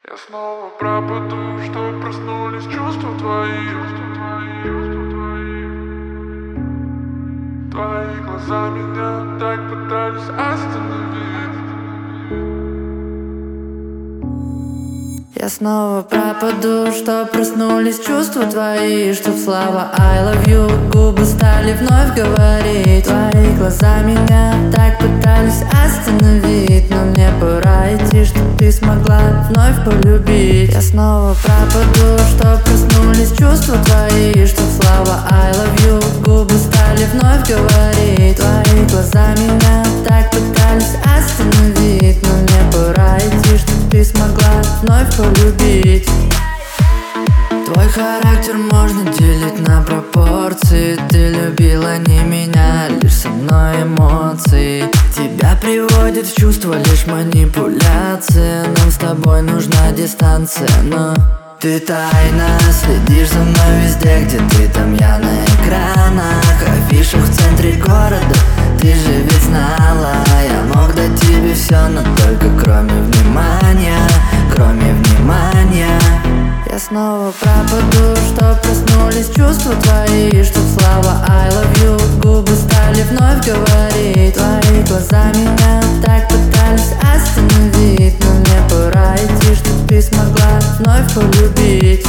Я снова пропаду, что проснулись чувства твои. Твои глаза меня так пытались остановить. Я снова пропаду, что проснулись чувства твои. Чтоб слова I love you губы стали вновь говорить. Твои глаза меня так пытались остановить, но мне пора идти, чтоб ты смогла вновь полюбить. Я снова пропаду, что проснулись чувства твои. Чтоб слова I love you губы стали вновь говорить. Твои глаза меня так пытались остановить, но мне пора идти, чтоб ты смогла вновь полюбить. Твой характер можно делить на пропорции. Ты любила не меня, лишь со мной эмоции. Тебя приводит в чувство лишь манипуляция. Нам с тобой нужна дистанция, но ты тайно следишь за мной везде, где ты, там я на экранах. Афиша в центре города, ты же ведь знала. Я мог дать тебе все, но только кроме внимания. Кроме внимания. Я снова пропаду, что проснулись чувства твои. Чтоб слова I love you губы стали вновь говорить. Твои глаза меня так пытались остановить, но мне пора идти, чтоб ты смогла вновь полюбить.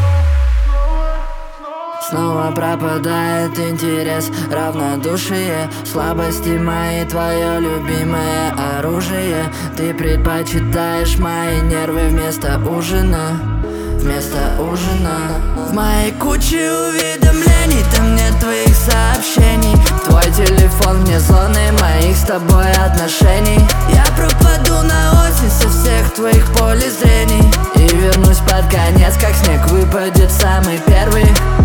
Снова пропадает интерес, равнодушие. Слабости мои, твое любимое оружие. Ты предпочитаешь мои нервы вместо ужина. Вместо ужина. В моей куче уведомлений там нет твоих сообщений. Твой телефон вне зоны моих с тобой отношений. Я пропаду на осень со всех твоих полей зрений и вернусь под конец, как снег выпадет самый первый.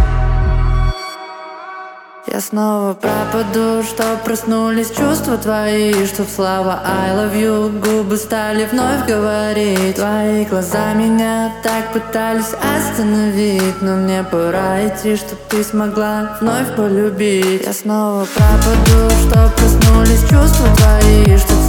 Я снова пропаду, что проснулись чувства твои. Чтоб слова I love you губы стали вновь говорить. Твои глаза меня так пытались остановить, но мне пора идти, чтоб ты смогла вновь полюбить. Я снова пропаду, что проснулись чувства твои. Чтоб